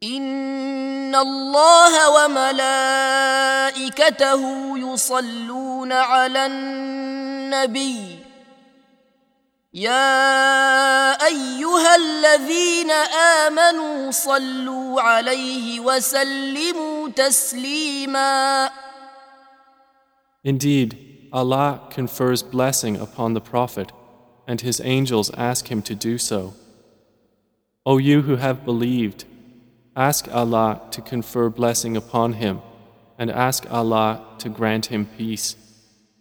إن الله وملائكته يصلون على النبي يا أيها الذين آمنوا صلوا عليه وسلموا تسليما. Indeed, Allah confers blessing upon the Prophet, and His angels ask him to do so. O you who have believed, ask Allah to confer blessing upon him, and ask Allah to grant him peace.